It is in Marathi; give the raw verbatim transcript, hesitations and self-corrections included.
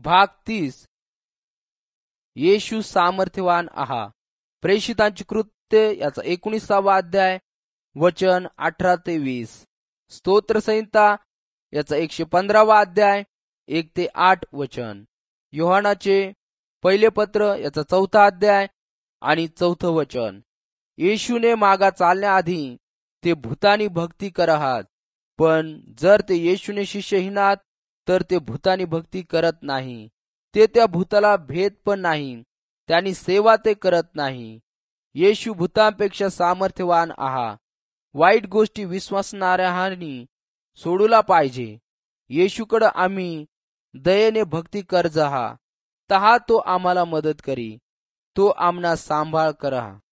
भाग तीस. येशू सामर्थ्यवान आहा. प्रेषितांची कृत्य याचा एकोणीसावा अध्याय वचन अठरा ते वीस. स्तोत्रसंहिता याचा एकशे पंधरावा अध्याय एक ते आठ वचन. योहानाचे पहिले पत्र याचा चौथा अध्याय आणि चौथं वचन. येशूने मागा चालण्याआधी ते भूतानी भक्ती करतात, पण जर ते येशूने शिष्य हिनात तर ते भूतानी भक्ती करत नाही. ते त्या भूताला भेद पण नाही, त्यांनी सेवा ते करत नाही. येशू भूतांपेक्षा सामर्थ्यवान आहा. वाईट गोष्टी विश्वासणाऱ्यांनी सोडूला पाहिजे. येशूकडे आम्ही दयेने भक्ती कर जहा, तहा तो आम्हाला मदत करी. तो आमना सांभाळ करा.